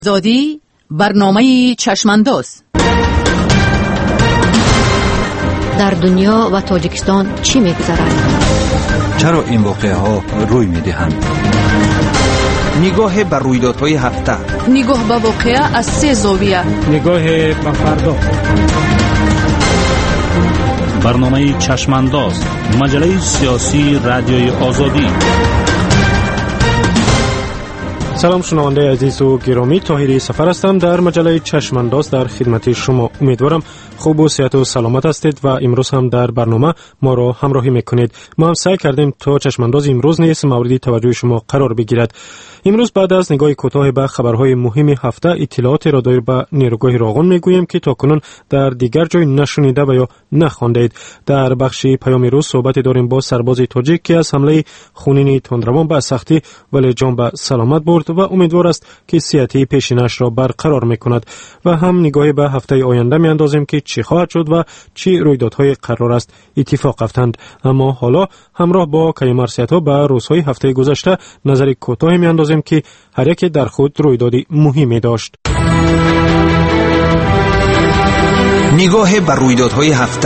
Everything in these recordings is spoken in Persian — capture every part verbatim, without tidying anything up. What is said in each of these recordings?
آزادی برنامه چشمانداز. در دنیا و تاجیکستان چی می‌گذرد؟ چرا این واقعه ها روی می‌دهند؟ نگاه بر رویدادهای هفته، نگاه به واقعه از سه زاویه، نگاه به فردا. برنامه چشمانداز، مجله سیاسی رادیوی آزادی. سلام شنونده عزیز و گرامی، طاهری سفر هستم. در مجله چشمانداز در خدمت شما. امیدوارم خوب و صحت و سلامت هستید و امروز هم در برنامه ما را همراهی میکنید. ما هم سعی کردیم تا چشمانداز امروز نیز موردی توجه شما قرار بگیرد. امروز بعد از نگاه کوتاه به خبرهای مهم هفته، اطلاعات را دایر به نیروگاه راغون میگوییم که تاکنون در دیگر جای نشنیده و یا نخواندید. در بخش پیام روز صحبت داریم با سرباز تاجیک که از حمله خونین تندروان به سختی ولی جان به سلامت برد و امیدوار است که صحت پیشینش را برقرار میکند. و هم نگاهی به هفته آینده میاندازیم که چی خواهد شد و چی رویدادهای قرار است اتفاق افتند. اما حالا همراه با کیمر سیاتا به روزهای هفته گذشته نظر کوتاه میاندازیم که هر یک در خود رویدادی مهمی داشت. نگاه بر رویدادهای هفته.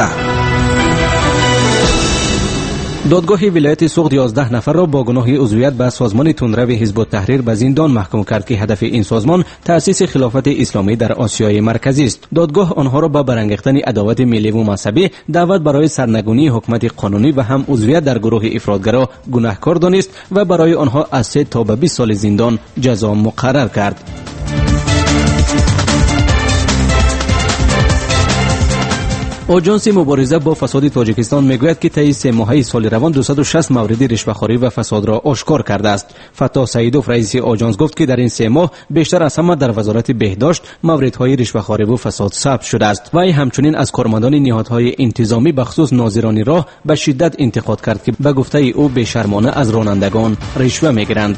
دادگاه ولایت سوخت یازده نفر را با گناه عضویت به سازمان تندرو حزب التحریر به زندان محکوم کرد که هدف این سازمان تأسیس خلافت اسلامی در آسیای مرکزی است. دادگاه آنها را با برانگیختن عداوت ملی و مذهبی، دعوت برای سرنگونی حکومت قانونی و هم عضویت در گروه افراطگرا گناهکار دانست و برای آنها از سه تا به بیست سال زندان جزا مقرر کرد. آژانس مبارزه با فساد تاجیکستان میگوید که طی سه ماهه سال روان دویست و شصت مورد رشوه‌خواری و فساد را آشکار کرده است. فتا سعیدوف رئیس آژانس گفت که در این سه ماه بیشتر از همه در وزارت بهداشت موردهای رشوه‌خواری و فساد ثبت شده است. و همچنین از کارمندان نهادهای انتظامی بخصوص ناظران راه به شدت انتقاد کرد که به گفته او بی‌شرمانه از رانندگان رشوه میگیرند.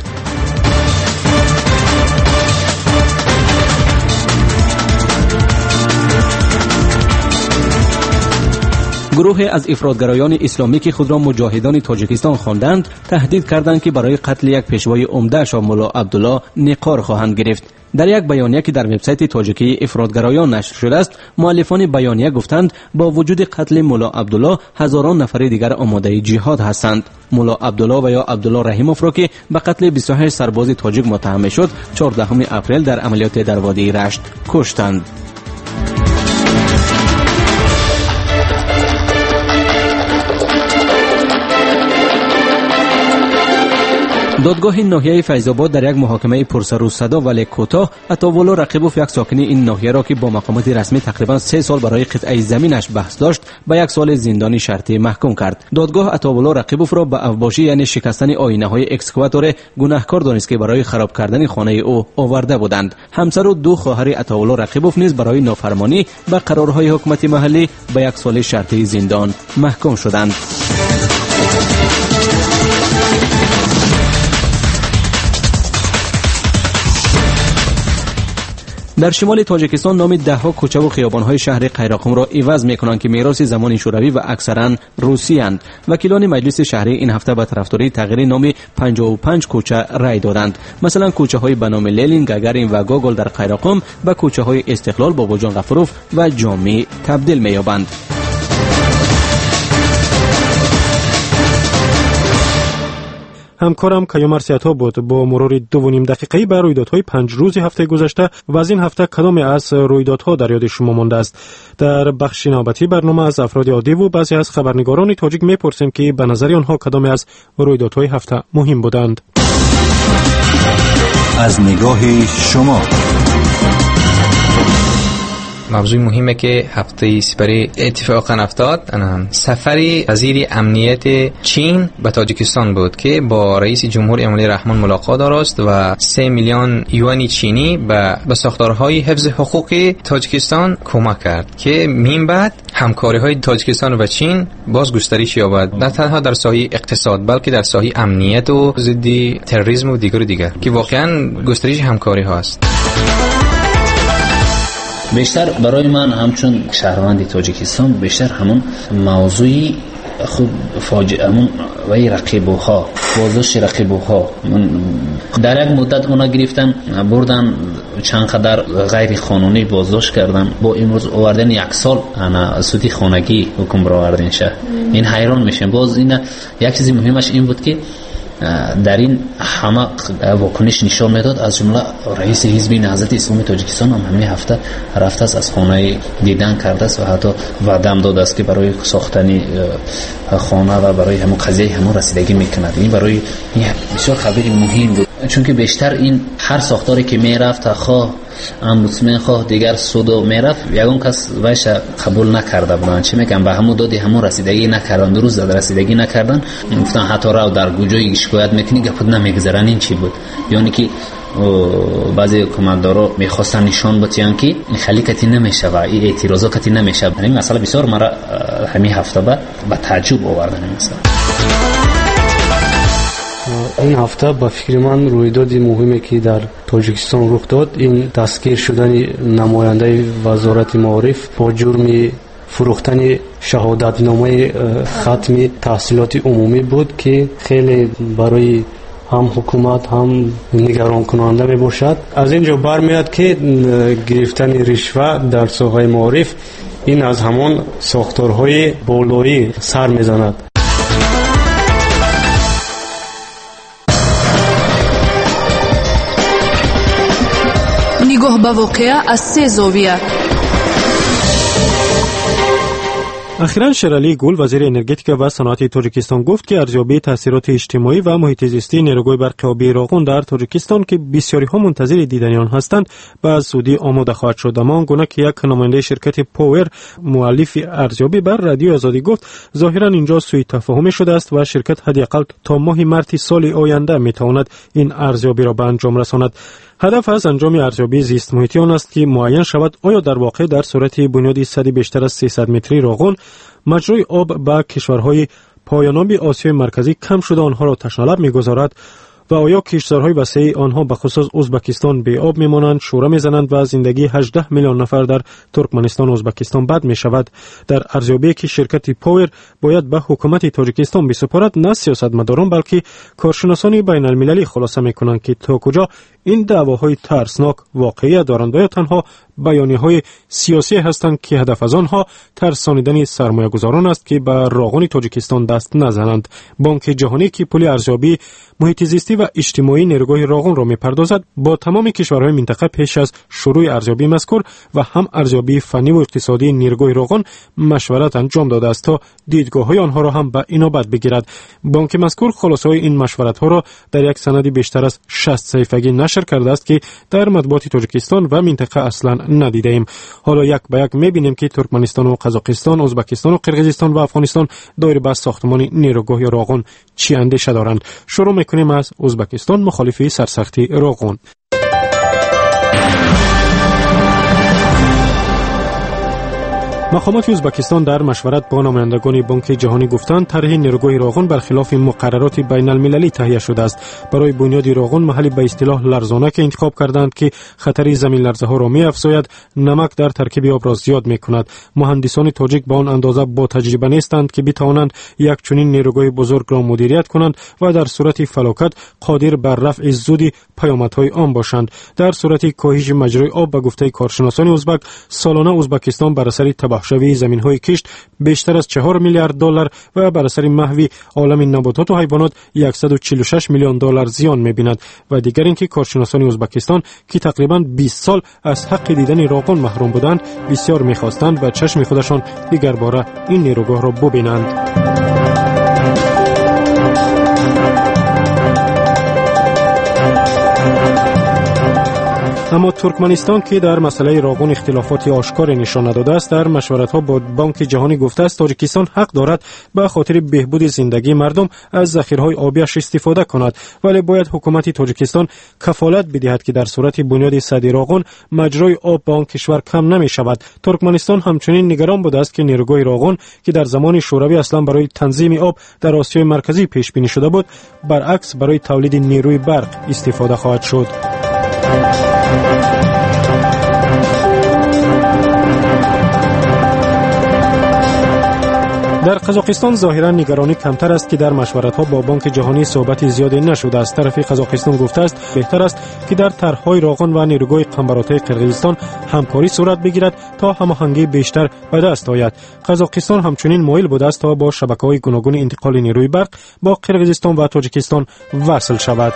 گروه از افراطگرایان اسلامی که خود را مجاهدان تاجیکستان خواندند، تهدید کردند که برای قتل یک پیشوای عمده شاه ملا عبدالله نقار خواهند گرفت. در یک بیانیه که در وبسایت تاجیکی افراطگرایان نشر شده است، مؤلفان بیانیه گفتند با وجود قتل ملا عبدالله هزاران نفر دیگر آماده جهاد هستند. ملا عبدالله و یا عبدالله رحیموف را که به قتل بیست و هشت سرباز تاجیک متهم شد، چهاردهم اپریل در عملیات در وادی رشت کشتند. دادگاه ناحیه فیض‌آباد در یک محاکمه پرسر و صدا ولی کوتاه عطاوالله رقیبوف، یک ساکن این ناحیه را که با مقامات رسمی تقریبا سه سال برای قطعه زمینش بحث داشت، به یک سال زندانی شرطی محکوم کرد. دادگاه عطاوالله رقیبوف را به اوباشی یعنی شکستن آینه‌های اکسکواتور گناهکار دانست که برای خراب کردن خانه او آورده بودند. همسر و دو خواهر عطاوالله رقیبوف نیز برای نافرمانی به قرارهای حکومت محلی به یک سال شرطی زندان محکوم شدند. در شمال تاجیکستان نام ده ها کوچه و خیابان‌های شهر قیراقم را عوض می‌کنند که میراث زمان شوروی و اکثراً روسی اند. وکیلان مجلس شهری این هفته به طرفداری تغییر نام پنجاه و پنج کوچه رأی دادند. مثلا کوچه‌های به نام لنین، گاگارین و گوگل در قیراقم به کوچه‌های استقلال، باباجان غفروف و جامی تبدیل می‌یابند. همکارم کیمر سیاتا بود. با مرور دو و نیم دقیقه‌ای بر رویدادهای پنج روز هفته گذشته و از این هفته کدام از رویدادها در یاد شما مانده است؟ در بخش نوبتی برنامه از افراد عادی و بعضی از خبرنگاران تاجیک میپرسیم که به نظر آنها کدام از رویدادهای هفته مهم بودند. از نگاه شما. موضوع مهمه که هفته سپری اتفاقا افتاد، سفر وزیر امنیت چین به تاجیکستان بود که با رئیس جمهور امامعلی رحمان ملاقات داشت و سه میلیون یوان چینی به به ساختارهای حفظ حقوق تاجیکستان کمک کرد که من بعد همکاری‌های تاجیکستان و چین باز گسترش یابد، نه تنها در ساحه اقتصاد بلکه در ساحه امنیت و ضد تروریسم و دیگر و دیگر که واقعا گسترش همکاری هاست. بیشتر برای من همچون شهروند تاجیکستان بیشتر همون موضوعی خوب فاجعه‌مون و رقیبوها بازداشت رقیبوها در یک مدت اونا گرفتن بردن چند قدر غیر قانونی بازداشت کردن، با امروز آوردن یک سال انا سودی خانگی حکم را آوردن شه. این حیران میشم. باز این یک چیز مهمش این بود که در این همه واکنش نشان میداد، از جمله رئیس حزب نهضت اسلامی تاجیکستان هم همین هفته رفته است، از خانه دیدن کرده است و حتی وعده هم داده است که برای ساختن خانه و برای همون قضیه همون رسیدگی میکند. این برای بسیار خبری مهم بود، چون که بیشتر این هر ساختاری که میرفت خواه امبودسمن خواه دیگر سودو میرفت یگان کس ویش قبول نکرده بودن. چه میگم به همون دادی همون رسیدگی نکردن، درست در رسیدگی نکردن. گفتن حتی راو در گوجایی شکایت میکنی گپت نمیگذرن. این چی بود؟ یعنی که بعضی کماندارا میخواستن نشان بدن که این خالی کتی نمیشه و این اعتراضا کتی نمیشه. این مسئله بسیار مرا همین هفته بعد به تعجب آوردن. مثلا این هفته با فکر من رویدادی مهمی که در تاجیکستان رخ داد این دستگیر شدن نماینده وزارت معارف با جرم فروختن شهادتنامه ختم تحصیلات عمومی بود که خیلی برای هم حکومت هم نگران کننده می باشد. از اینجا برمیاد که گرفتن رشوه در ساحه معارف این از همان ساختارهای بالایی سر میزند. نگاه به واقعه از سه زاویه. اخیراً شیرعلی گل وزیر انرژتیک و صنعت تاجیکستان گفت که ارزیابی تاثیرات اجتماعی و محیط زیستی نیروگاه برق آبی راغون در تاجیکستان که بسیاری ها منتظر دیدن آن هستند به زودی آماده خواهد شد. اما آنگونه که یک نماینده شرکت پاور مؤلف ارزیابی بر رادیو آزادی گفت ظاهراً اینجا سوء تفاهم شده است و شرکت حداقل تا ماه مارس سال آینده میتواند این ارزیابی را به انجام رساند. هدف از انجام ارزیابی زیست محیطی آن است که معین شود آیا در واقع در صورت بنیاد سد بیشتر از سیصد متری راغون مجرای آب به کشورهای پایاناب آسیای مرکزی کم شده آنها را تشنه‌لب می‌گذارد و آیا کشورهای وسیع آنها به خصوص ازبکستان بی آب میمانند، شوره میزنند و زندگی هجده میلیون نفر در ترکمنستان و ازبکستان بد می شود. در ارزیابی که شرکت پاور باید به حکومت تاجیکستان بسپارد نه سیاستمداران بلکه کارشناسان بین المللی خلاصه میکنند که تا کجا این دعواهای ترسناک واقعیت دارند و یا تنها بیانیه‌های سیاسی هستند که هدف از آنها ترسانیدن سرمایه‌گذاران است که به راغون تاجیکستان دست نزنند. بانک جهانی که پول ارزیابی محیط زیستی و اجتماعی نیروگاه راغون را می‌پردازد با تمام کشورهای منطقه پیش از شروع ارزیابی مذکور و هم ارزیابی فنی و اقتصادی نیروگاه راغون مشورت انجام داده است تا دیدگاه‌های آنها را هم به اینابت بگیرد. بانک مذکور خلاصه‌های این مشورت‌ها را در یک سند بیشتر از شصت صفحه‌ای نشر کرده است که در مطبوعات تاجیکستان و منطقه اصلاً ندیده ایم. حالا یک به یک می‌بینیم که ترکمنستان و قزاقستان، ازبکستان و قرقیزستان و افغانستان دایر به ساختمان نیروگاه راغون چی اندیشه دارند. شروع می‌کنیم از ازبکستان مخالفی سرسختی راغون. مقامات ازبکستان در مشورت با نمایندگان بانک جهانی گفتند طرح نیروگاه راغون برخلاف مقررات بین المللی تهیه شده است. برای بنیاد راغون محلی به اصطلاح لرزانه که انتخاب کردند که خطر زمین لرزه ها را می افزاید، نمک در ترکیب آب را زیاد می کند. مهندسان تاجیک به آن اندازه با تجربه نیستند که بتوانند یک چنین نیروگاه بزرگ را مدیریت کنند و در صورت فلاکت قادر بر رفع زودی پیامدهای آن باشند. در صورت کاهش مجرای آب به گفته کارشناسان ازبک سالانه ازبکستان بر اثر تباهشوی زمین‌های کشت بیشتر از چهار میلیارد دلار و بر اثر محو عالم نباتات و حیوانات صد و چهل و شش میلیون دلار زیان می‌بیند. و دیگر اینکه کارشناسان ازبکستان که تقریباً بیست سال از حق دیدن راغون محروم بودند بسیار می‌خواستند و چشم خودشان دیگر باره این نیروگاه را ببینند. اما ترکمنستان که در مسئله راغون اختلافات آشکار نشان نداده است در مشورت‌ها با بانک جهانی گفته است تاجیکستان حق دارد به خاطر بهبود زندگی مردم از ذخیره‌های آبیش استفاده کند، ولی باید حکومت تاجیکستان کفالت بدهد که در صورت بنیاد سد راغون مجرای آب به آن کشور کم نمی‌شود. ترکمنستان همچنین نگران بوده است که نیروگاه راغون که در زمان شوروی اصلا برای تنظیم آب در آسیای مرکزی پیش بینی شده بود برعکس برای تولید نیروی برق استفاده خواهد شد. در قزاقستان ظاهرا نگرانی کمتر است که در مشورت‌ها با بانک جهانی صحبت زیادی نشده است. طرف قزاقستان گفته است بهتر است که در طرح‌های راغون و نیروگاه قنبرات‌های قرقیزستان همکاری صورت بگیرد تا هماهنگی بیشتر به دست آید. قزاقستان همچنین مایل بوده است تا با شبکه‌های گوناگون انتقال نیروی برق با قرقیزستان و تاجیکستان وصل شود.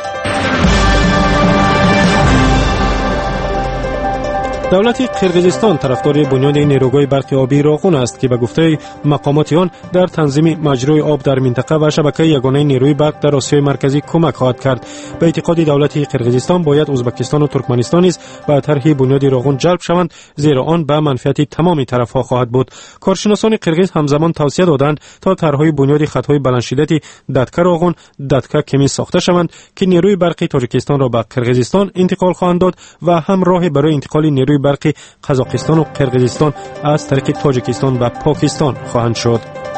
دولت قرقیزستان طرفدار بنیاد نیروگاه برق آبی راغون است که به گفته مقامات آن در تنظیم مجرای آب در منطقه و شبکه یگانه نیروی برق در آسیای مرکزی کمک خواهد کرد. به اعتقاد دولت قرقیزستان باید ازبکستان و ترکمنستان نیز به طرح بنیاد راغون جلب شوند، زیرا آن به منفعت تمام طرفها خواهد بود. کارشناسان قرقیز همزمان توصیه دادند تا طرحهای بنیاد خطهای بلندشدتی ددکه راغون، ددکه کمی ساخته شوند که نیروی برق تاجیکستان را به قرقیزستان انتقال خواهند داد و هم راه برای انتقال نیروی برق قزاقستان و قرقیزستان از طریق تاجیکستان و پاکستان خواهند شد.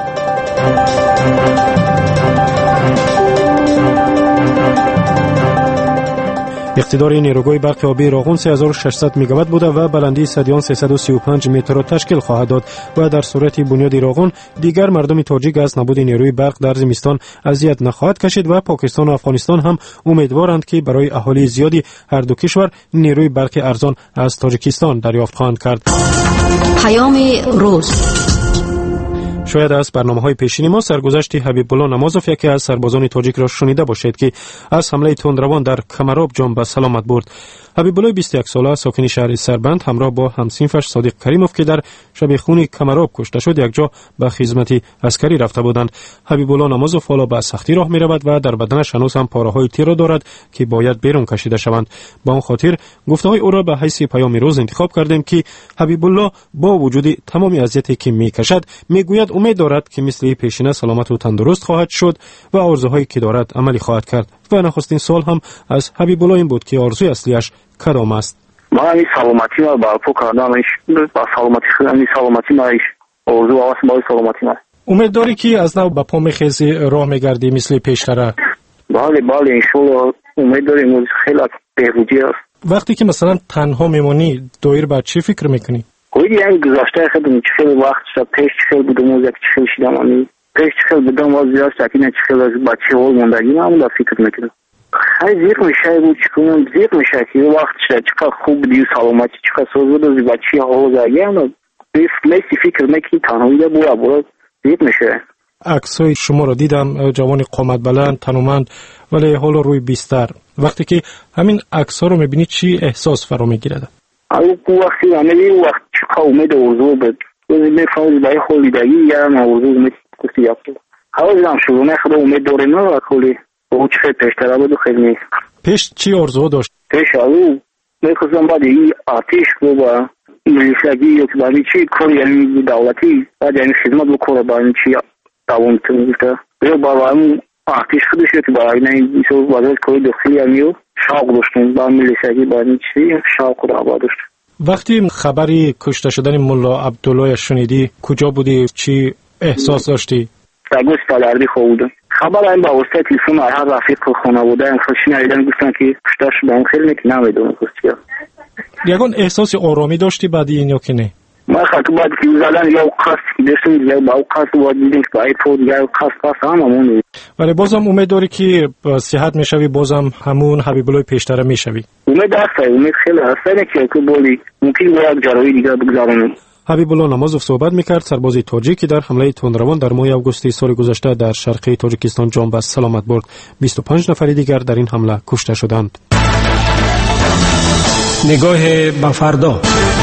اقتدار نیروگاه برق آبی راغون سه هزار و ششصد مگاوات بوده و بلندی سدیان سیصد و سی و پنج متر را تشکیل خواهد داد و در صورت بنیاد راغون دیگر مردم تاجیک از نبود نیروی برق در زمستان اذیت نخواهد کشید و پاکستان و افغانستان هم امیدوارند که برای اهالی زیادی هر دو کشور نیروی برق ارزان از تاجیکستان دریافت خواهند کرد. پیام روز. شاید از برنامه‌های پیشین ما سرگذشت حبیب الله نمازوف یکی از سربازان تاجیک را شنیده باشید که از حمله تندروان در کمراب جان به سلامت برد. حبیب الله بیست و یک ساله ساکن شهر سربند همراه با همسینفش صادق کریموف که در شبیخون کمراب کشته شد یک جا به خدمت عسکری رفته بودند. حبیب الله نمازوف حالا به سختی راه می‌رود و در بدنش هنوز هم پاره‌های تیر دارد که باید بیرون کشیده شوند. با آن خاطر گفته‌های او را به حیث پیام روز انتخاب کردیم که حبیب الله با وجود تمام اذیتی که می‌کشد میگوید امید دارد که مثل پیشینه سلامت و تندرست خواهد شد و آرزوهایی که دارد عملی خواهد کرد. و نخستین سوال هم از حبیب الله این بود که آرزوی اصلیش کدام است؟ من این سلامتی ما برپا کردم، با سلامتی خودم سلامتی ما آرزو است، با سلامتی ما. امید داری که از نو با پا میخیزی راه میگردی مثل پیشتره؟ بله بله انشالله امید داریم، خیلی بهبودی است. وقتی که مثلا تنها میمونی دایر بر چی فکر میکنی؟ خیلی یعنی گذشته خودم چه وقت شد، پیش چه بودم و یک چه شدم، امی پیش چه بودم و زیاد ساکن چه از بچه ها موندگی من اون فکر میکنم. خیلی زیق میشه بود چکم زیق میشه که وقت شد چقدر خوب دیو سلامتی چقدر سوزود از بچه ها زاگی اما بیف میسی فکر میکنی تنهایی ده بورا بورا زیق میشه. عکسای شما رو دیدم، جوان قامت بلند تنومند ولی حالا روی بیستر. وقتی که همین عکس‌ها رو میبینی چی احساس فرا میگیرد؟ او وقتی عملی وقت چقدر امید آرزو بود میفهمید برای خالیدگی یا آرزو امید کسی یافت. حالا هم شروع نخدا امید داره نه کلی او چه پیشتر بود و خیلی نیست. پیش چی آرزو داشت؟ پیش آلو میخواستم بعد این آتیش رو با ملیشگی یا که برای چی کاری یعنی دولتی بعد یعنی خدمت بکنه برای چی دوام تونسته یا برای آتیش خودش که برای این چیز واسه کاری داخلی امیو شاق داشتیم با ملیشگی برای چی شاق رو آباد داشت. وقتی خبری کشته شدن ملا عبدالله شنیدی کجا بودی؟ چی احساس داشتی؟ سگوس پالردی خواه بودم. خبر این با واسطه تلفن هر رفیق خانواده هم خوشی نهیدن گفتن که کشته شدن خیلی نیک نمیدونم کشتی ها. یکان احساس آرامی داشتی بعدی این یا که نه؟ ما خاطر بعد که زدن یا قصد که داشتیم یا با قصد باید دیدیم که با ایپود یا قصد قصد هم همون. ولی بازم امید داری که صحت میشوی، بازم همون حبیب الله پیشتر میشوی؟ امید هسته، امید خیلی هسته نه که بولی ممکن باید جراحی دیگر بگذارم. حبیب الله نمازوف صحبت میکرد، سرباز تاجیک که در حمله تندروان در ماه اوگوست سال گذشته در شرقی تاجیکستان جان به سلامت برد. بیست و پنج نفر دیگر در این حمله کشته شدند. نگاه به فردا.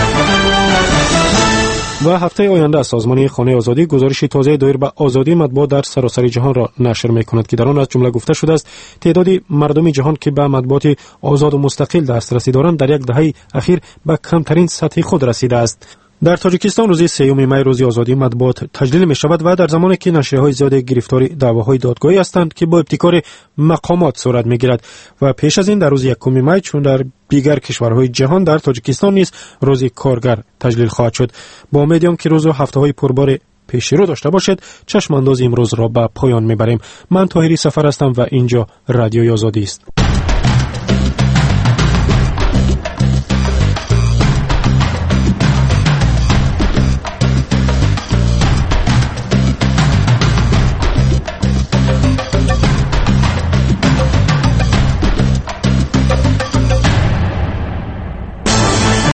و هفته آینده از سازمان خانه آزادی گزارش تازه دایر به آزادی مطبوعات در سراسر جهان را نشر می‌کند که در آن از جمله گفته شده است تعدادی مردم جهان که به مطبوعات آزاد و مستقل دسترسی دارند در یک دهه اخیر به کمترین سطح خود رسیده است. در تاجیکستان روز سوم می روز آزادی مطبوعات تجلیل می شود و در زمانی که نشریه‌های زیاد گرفتار دعواهای دادگاهی هستند که با ابتکار مقامات صورت می گیرد و پیش از این در روز یکم می چون در دیگر کشورهای جهان در تاجیکستان نیز روز کارگر تجلیل خواهد شد. با امیدیم که روز و هفته‌های پربار پیشی رو داشته باشد. چشم انداز امروز را به پایان می بریم. من طاهری سفر هستم و اینجا رادیوی آزادی است.